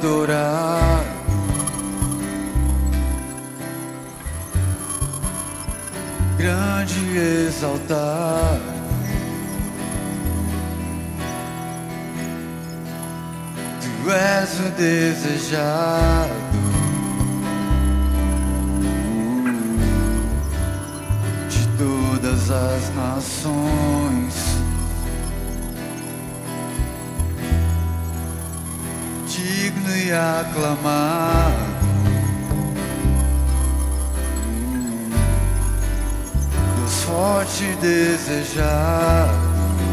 adorar, grande exaltar. Tu és o desejado de todas as nações, digno e aclamado, Deus forte e desejado.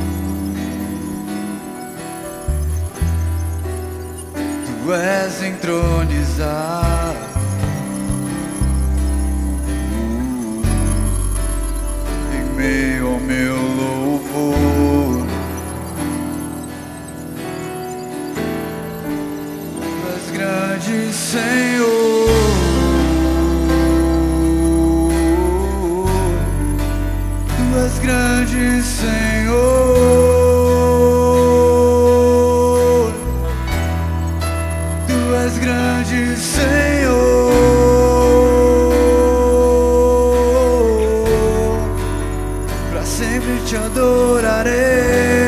Tu és entronizado em meio ao meu louvor. Tu és grande, Senhor. Tu és grande, Senhor. Tu és grande, Senhor. Pra sempre te adorarei.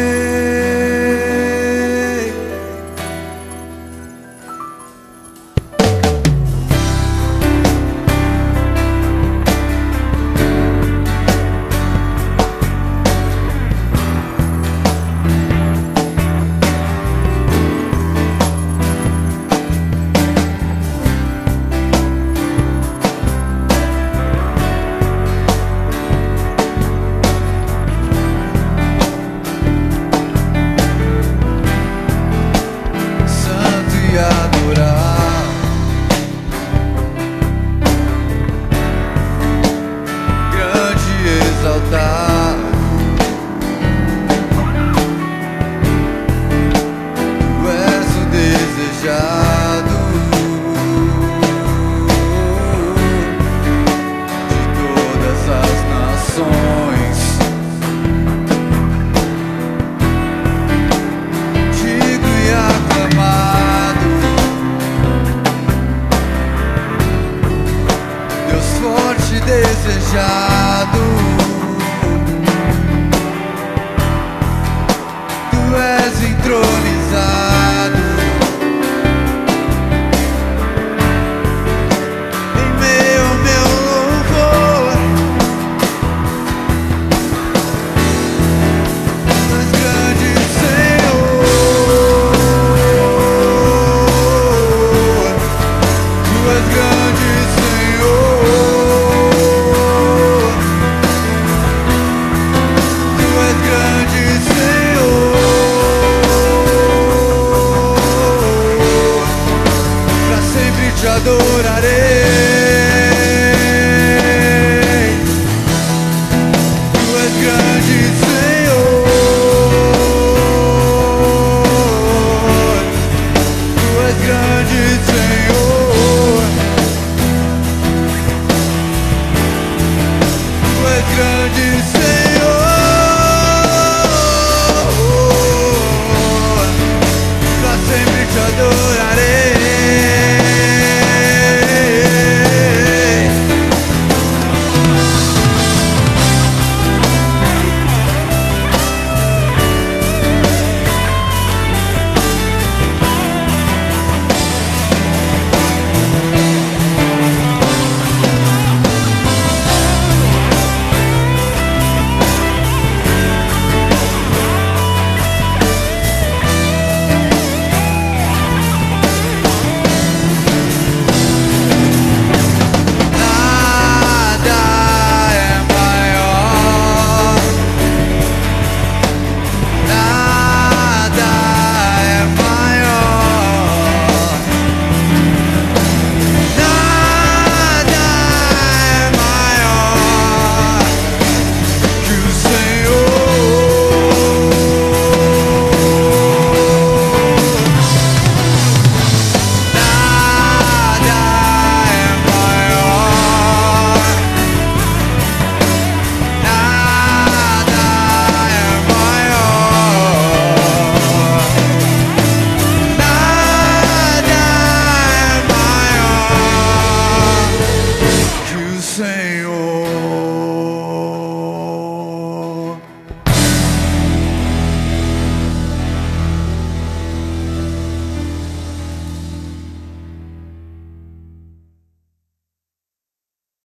Exaltar, tu és o desejado de todas as nações, digno e aclamado, Deus forte e desejado. Tu és entronizado em meio ao meu louvor. Tu és grande, Senhor. Tu és grande, Senhor. Tu és grande, Senhor. Te adorarei.